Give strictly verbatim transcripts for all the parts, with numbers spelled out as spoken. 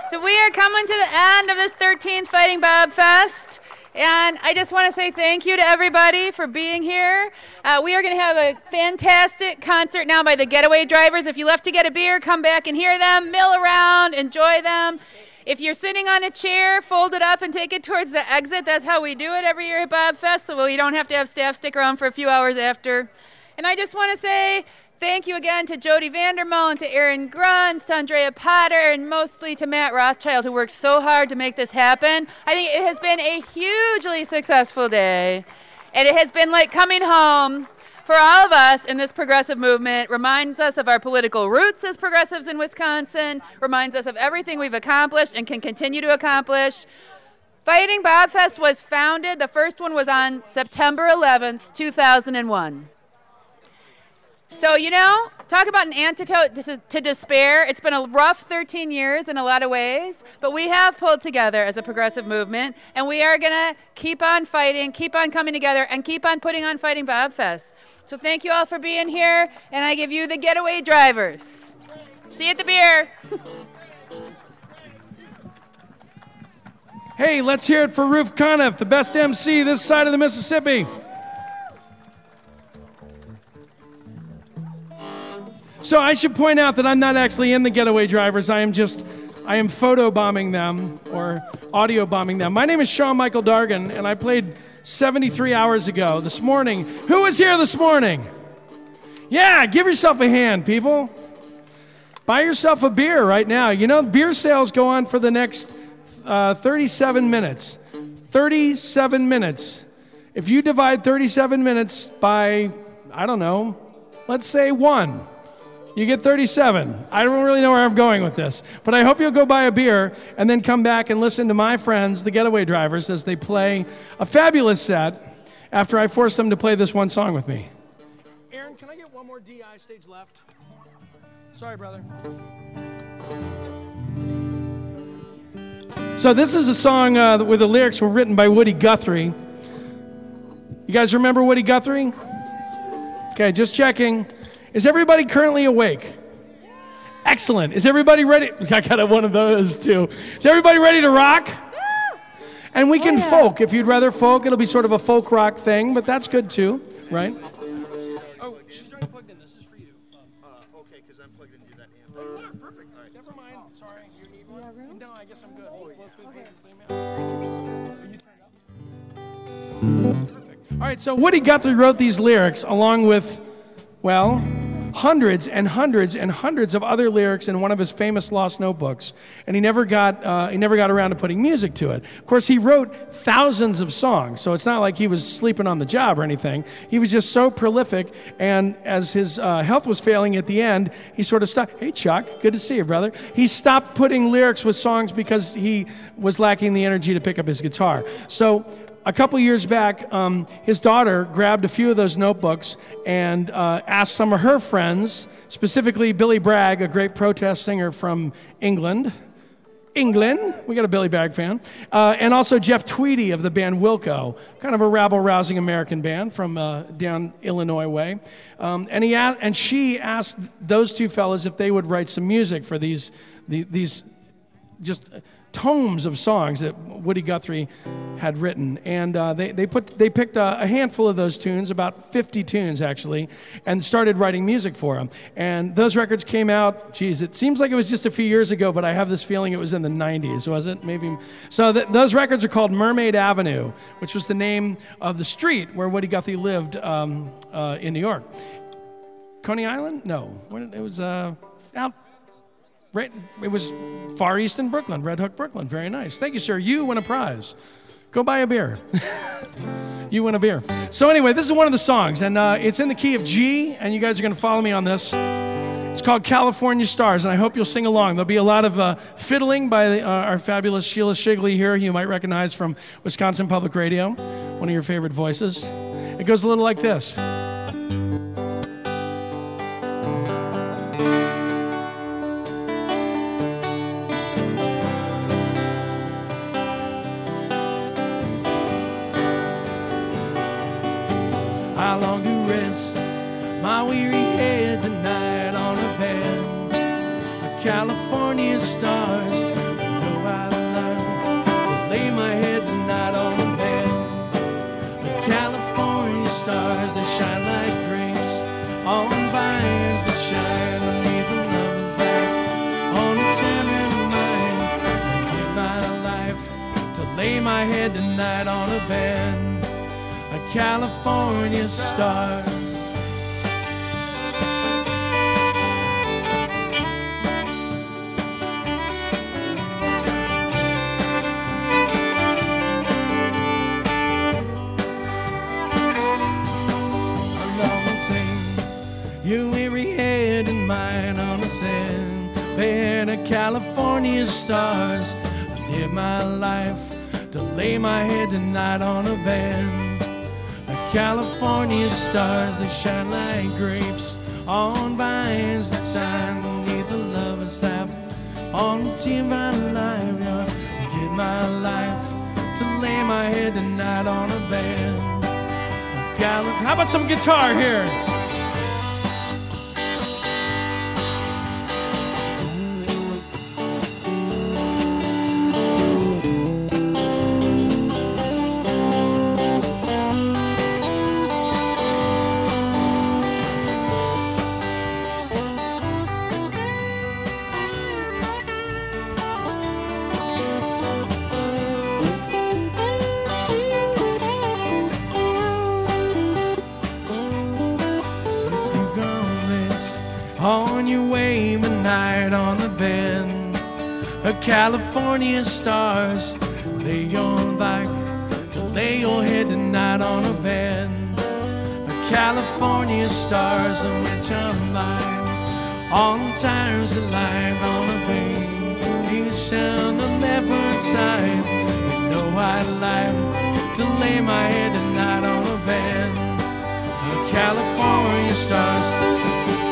So we are coming to the end of this thirteenth Fighting Bob Fest. And I just want to say thank you to everybody for being here. Uh, we are going to have a fantastic concert now by the Getaway Drivers. If you left to get a beer, come back and hear them, mill around, enjoy them. If you're sitting on a chair, fold it up and take it towards the exit. That's how we do it every year at Bob Fest, so you don't have to have staff stick around for a few hours after. And I just want to say thank you again to Jody Vandermolen, to Aaron Gruns, to Andrea Potter, and mostly to Matt Rothschild, who worked so hard to make this happen. I think it has been a hugely successful day, and it has been like coming home for all of us in this progressive movement. Reminds us of our political roots as progressives in Wisconsin, reminds us of everything we've accomplished and can continue to accomplish. Fighting Bob Fest was founded, the first one was on September eleventh, two thousand one. So, you know, talk about an antidote to, to despair. It's been a rough thirteen years in a lot of ways, but we have pulled together as a progressive movement, and we are going to keep on fighting, keep on coming together, and keep on putting on Fighting Bob Fest. So thank you all for being here, and I give you the Getaway Drivers. See you at the beer. Hey, let's hear it for Roof Conniff, the best M C this side of the Mississippi. So I should point out that I'm not actually in the Getaway Drivers. I am just, I am photo bombing them or audio bombing them. My name is Sean Michael Dargan, and I played seventy-three hours ago this morning. Who was here this morning? Yeah, give yourself a hand, people. Buy yourself a beer right now. You know, beer sales go on for the next uh, thirty-seven minutes. thirty-seven minutes. If you divide thirty-seven minutes by, I don't know, let's say one. You get thirty-seven. I don't really know where I'm going with this, but I hope you'll go buy a beer and then come back and listen to my friends, the Getaway Drivers, as they play a fabulous set after I force them to play this one song with me. Aaron, can I get one more D I stage left? Sorry, brother. So this is a song uh, where the lyrics were written by Woody Guthrie. You guys remember Woody Guthrie? Okay, just checking. Is everybody currently awake? Excellent. Is everybody ready? I got one of those too. Is everybody ready to rock? And we can oh, yeah. folk. If you'd rather folk, it'll be sort of a folk rock thing, but that's good too, right? Oh, she's already plugged in. This is for you. Uh, okay, because I'm plugged into that amp. Oh, perfect. All right. Never mind. Sorry. You need one? Yeah, no, I guess I'm good. Oh, yeah. Okay. Perfect. All right, so Woody Guthrie wrote these lyrics along with, well, hundreds and hundreds and hundreds of other lyrics in one of his famous lost notebooks, and he never got uh, he never got around to putting music to it. Of course, he wrote thousands of songs, so it's not like he was sleeping on the job or anything. He was just so prolific, and as his uh, health was failing at the end, he sort of stopped. Hey, Chuck, good to see you, brother. He stopped putting lyrics with songs because he was lacking the energy to pick up his guitar. So a couple years back, um, his daughter grabbed a few of those notebooks and uh, asked some of her friends, specifically Billy Bragg, a great protest singer from England. England, we got a Billy Bragg fan. Uh, and also Jeff Tweedy of the band Wilco, kind of a rabble-rousing American band from uh, down Illinois way. Um, and he a- and she asked those two fellas if they would write some music for these the, these just tomes of songs that Woody Guthrie had written, and uh, they they put they picked a, a handful of those tunes, about fifty tunes actually, and started writing music for them. And those records came out. Geez, it seems like it was just a few years ago, but I have this feeling it was in the nineties, was it? Maybe. So th- those records are called Mermaid Avenue, which was the name of the street where Woody Guthrie lived um, uh, in New York. Coney Island? No, what, it was uh, out. Right, it was far east in Brooklyn, Red Hook, Brooklyn. Very nice. Thank you, sir. You win a prize. Go buy a beer. You win a beer. So anyway, this is one of the songs, and uh, it's in the key of G, and you guys are going to follow me on this. It's called California Stars, and I hope you'll sing along. There'll be a lot of uh, fiddling by the, uh, our fabulous Sheila Shigley here, who you might recognize from Wisconsin Public Radio, one of your favorite voices. It goes a little like this. I long to rest my weary head tonight on a bed of California stars. my head tonight on a bed of California stars. Your weary head and mine on a sand bed of California stars. I live my life to lay my head tonight on a bed of California stars. They shine like grapes on vines that shine beneath the lover's lap. On the team my life, yeah. I give my life to lay my head tonight on a bed of Cali- How about some guitar here? On your way tonight on the bed of California stars. Lay your back to lay your head tonight on a bed of California stars. On which I'm lying on tires that lie on a vein. Each on the left side. You know I'd like to lay my head tonight on a bed of California stars.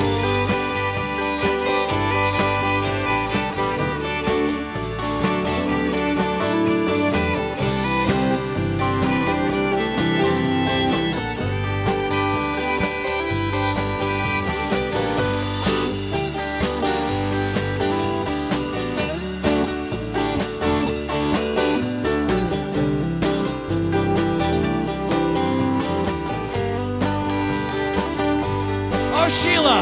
Sheila.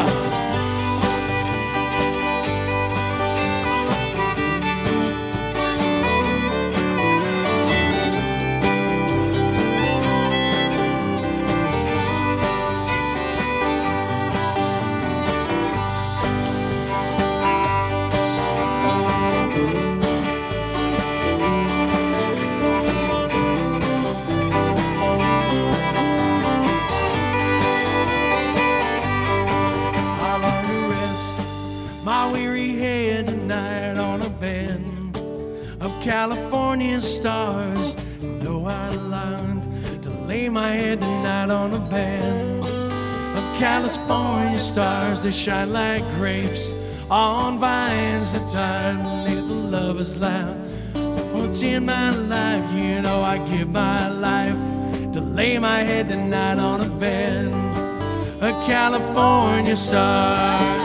My weary head tonight on a bed of California stars. Though I learned to lay my head tonight on a bed of California stars. They shine like grapes on vines that die beneath the lover's lap. What's in my life? You know I give my life to lay my head tonight on a bed of California stars.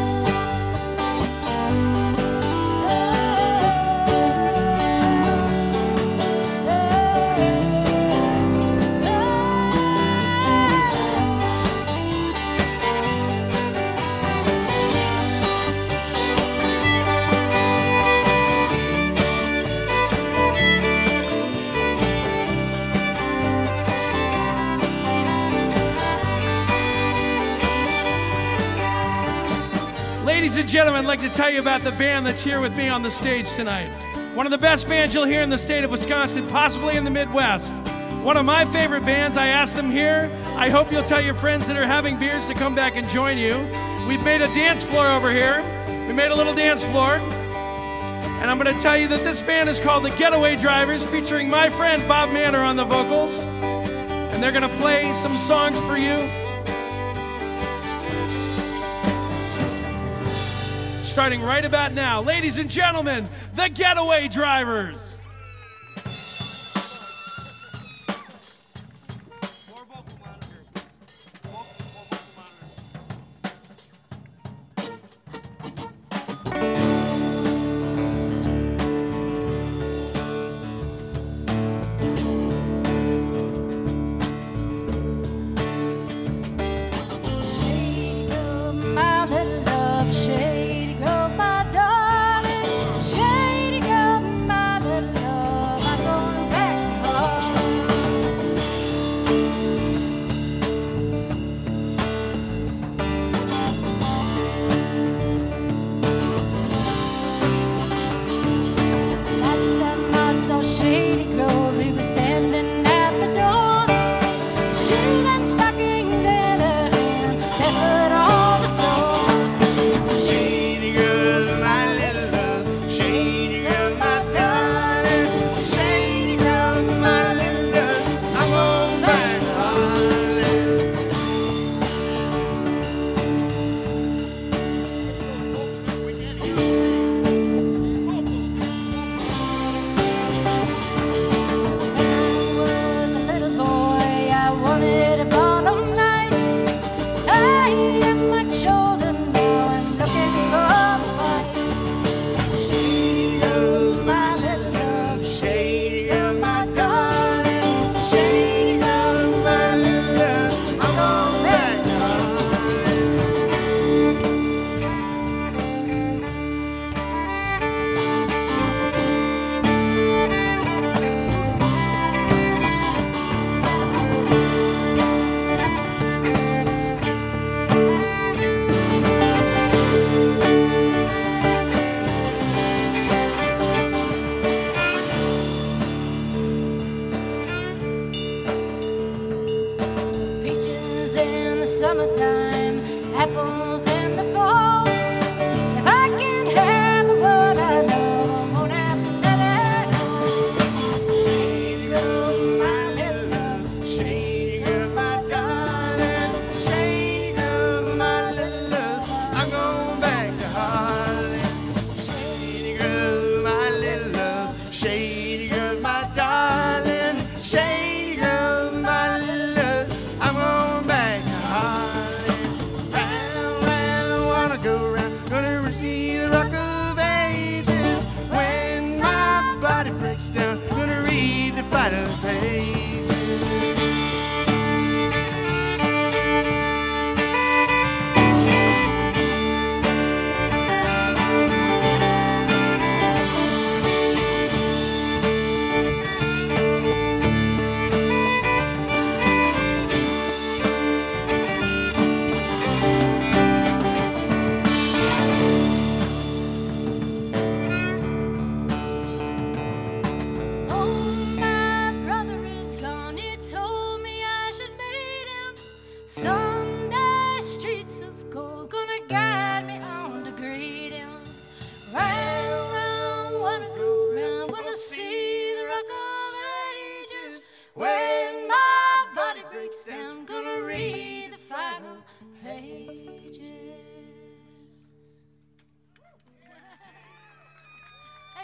Ladies and gentlemen, I'd like to tell you about the band that's here with me on the stage tonight. One of the best bands you'll hear in the state of Wisconsin, possibly in the Midwest. One of my favorite bands. I asked them here. I hope you'll tell your friends that are having beers to come back and join you. We've made a dance floor over here. We made a little dance floor. And I'm going to tell you that this band is called the Getaway Drivers, featuring my friend Bob Manor on the vocals. And they're going to play some songs for you. Starting right about now. Ladies and gentlemen, the Getaway Drivers. Shady girl, my darling, shady girl, my little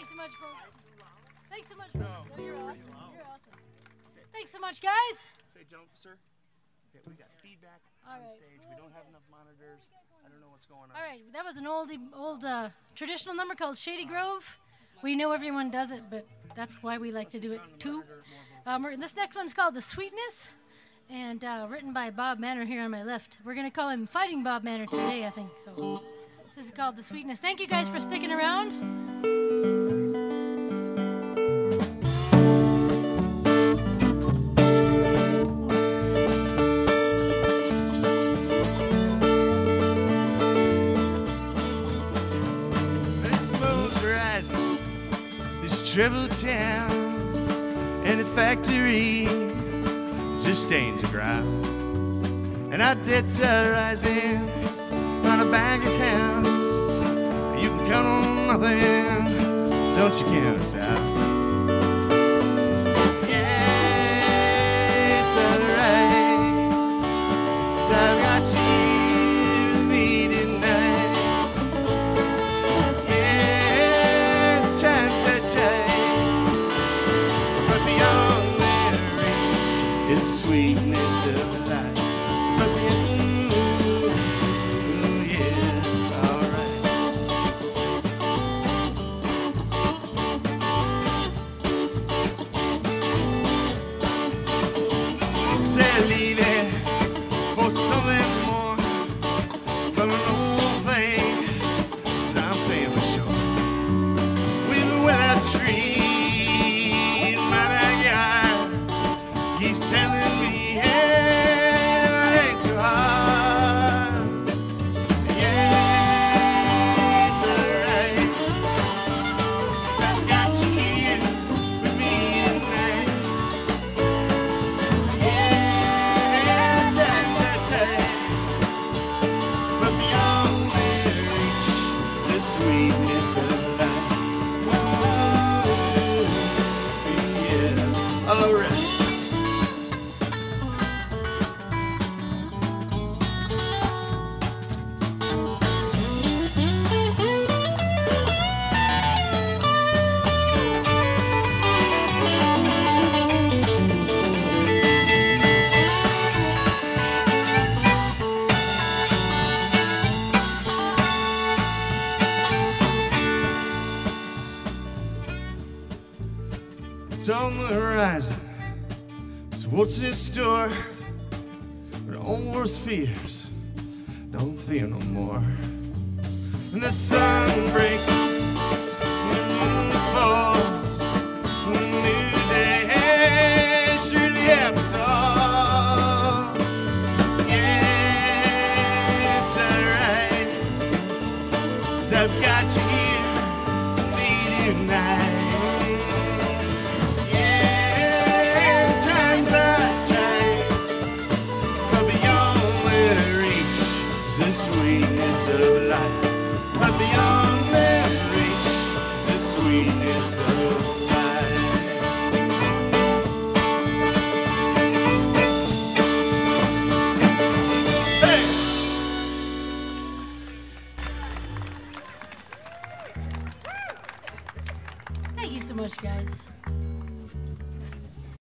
Thanks so much, folks. Thanks so much, folks. No, you're awesome. You're awesome. Thanks so much, guys. Say jump, sir. Okay, we got feedback All on right. stage. We don't have enough monitors. I don't know what's going on. All right, that was an old, old uh, traditional number called Shady Grove. We know everyone does it, but that's why we like to do it too. Um, we're, this next one's called The Sweetness, and uh, written by Bob Manor here on my left. We're going to call him Fighting Bob Manor today, I think. So this is called The Sweetness. Thank you guys for sticking around. Travel town and a factory just stains the ground, and our debts are rising on a bank accounts. You can count on nothing, don't you count us out? Yeah, it's alright, 'cause I've got you with me tonight. Yeah, the times are tight. Is the sweetness of life. But ooh, ooh, yeah, alright. Folks are leaving for something more, but I know one thing, 'cause I'm staying for sure. With a willow tree in my backyard keeps telling me, hey, it ain't so hard. Yeah, it's alright, 'cause I've got you here with me tonight. Yeah, times are tight, but beyond their reach is the sweetness of life. Ooh, yeah, alright. It's on the horizon, so what's in store? But all worst fears don't fear no more. And the sun breaks, and the moon falls, and the new day surely happens all. Yeah, it's alright, 'cause I've got you here with me tonight. Sweetness of life, but beyond their reach is the sweetness of life. Hey! Thank you so much, guys.